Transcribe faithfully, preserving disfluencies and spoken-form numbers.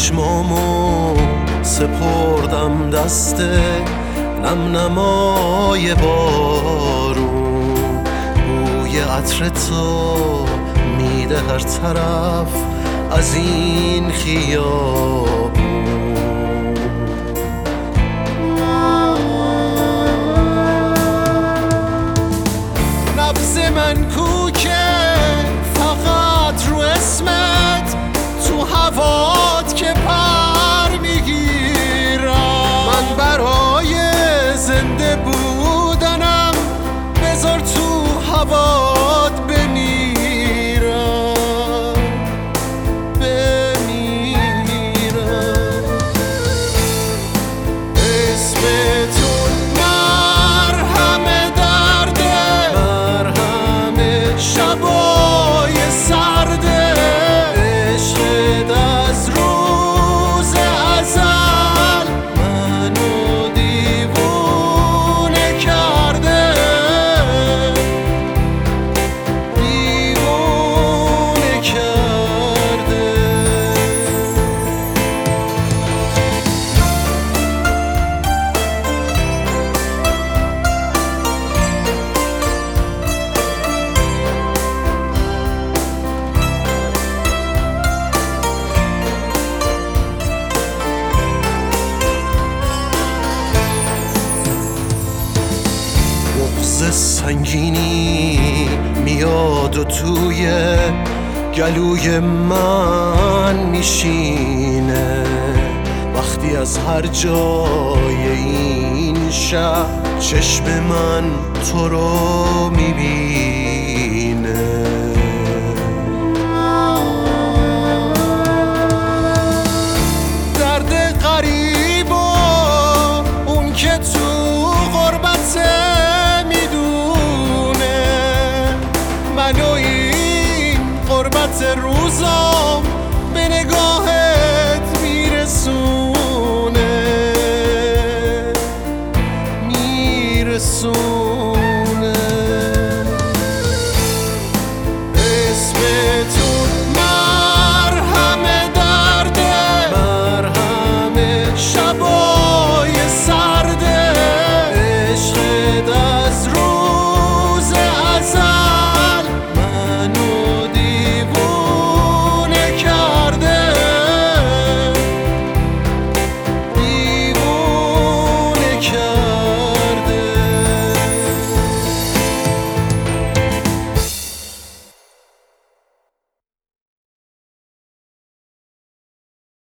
چشمامو سپردم دست نم نمای بارون، بوی عطر تو میده هر طرف از این خیابون. نبض من کو که فقط رو اسمت تو هوات که پر میگیرم. من برای زنده بودنم بذار تو هوات بمیرم بمیرم. اسم تو مرهم درده، مرهم شبای سرده، عشقت از روز ازل منو دیوونه کرده، دیوونه کرده. بغض سنگینی میاد و توی گلوی من میشینه وقتی از هر جای این شهر چشم من تو رو میبینه. درد غریب و اون که تو غربته منو این غربت روزام به نگاهت میرسونه میرسونه.